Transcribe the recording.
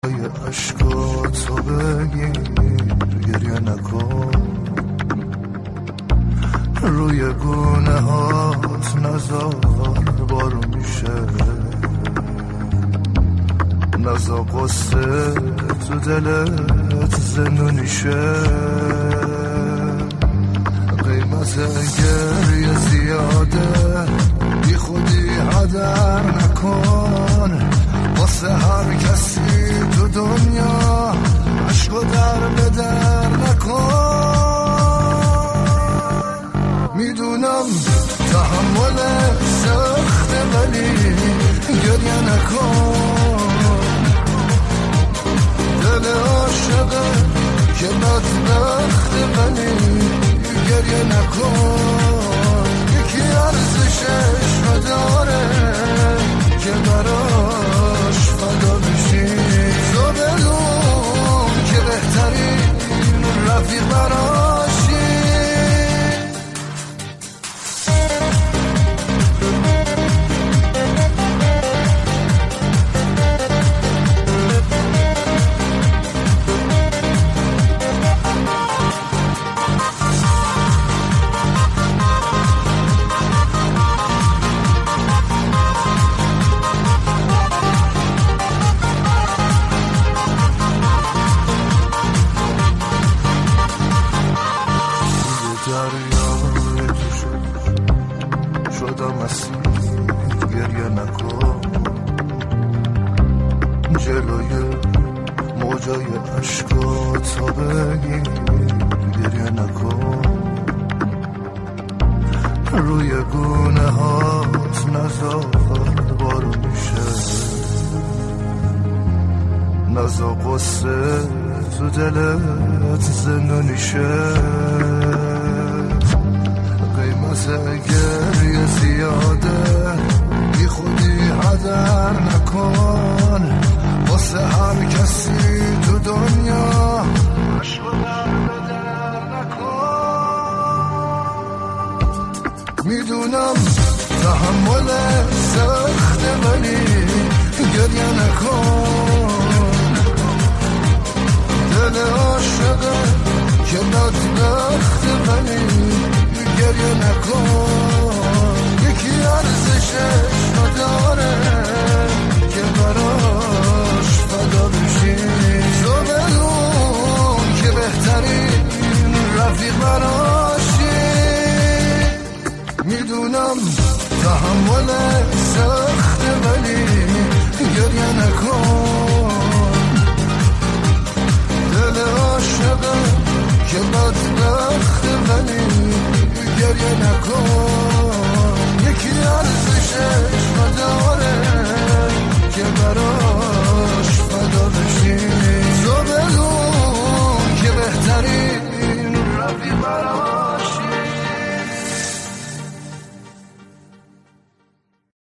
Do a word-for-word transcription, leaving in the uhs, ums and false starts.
عشقاتو بگیر گریه نکن، روی گونه هات نزار بارو میشه، نزا قصه تو دلت زندونیشه، قیمت گریه زیاده بی خودی هدر نکن، واسه هر کسی تو دنیا عشقو در بدر نکن. میدونم تحمل سخت ولی گریه نکن، دل عاشقه که بدبخت ولی گریه نکن، یکی ارزشش نداره که براش فدا بشی، تو بدون که بهترین رفیق براشی. گریه نکن، جلوی موجای عشقاتو بگیر گریه نکن، روی گونه هات نزار بارو میشه، نزا قصه تو دلت زندونیشه، قیمت گریه زیاده بی خودی هدر نکن، واسه هر کسی تو دنیا عشقو در بدر نکن. میدونم تحمل سخت ولی گریه نکن، دل عاشقه که بدبخت ولی گریه نکن، یکی ارزشش نداره که براش فدا بشی، تو بدون که بهترین رفیق براشی. میدونم تحمل سخت ولی گریه نکن، دل عاشقه که بدبخت ولی گریه نکن، یکی ارزشش نداره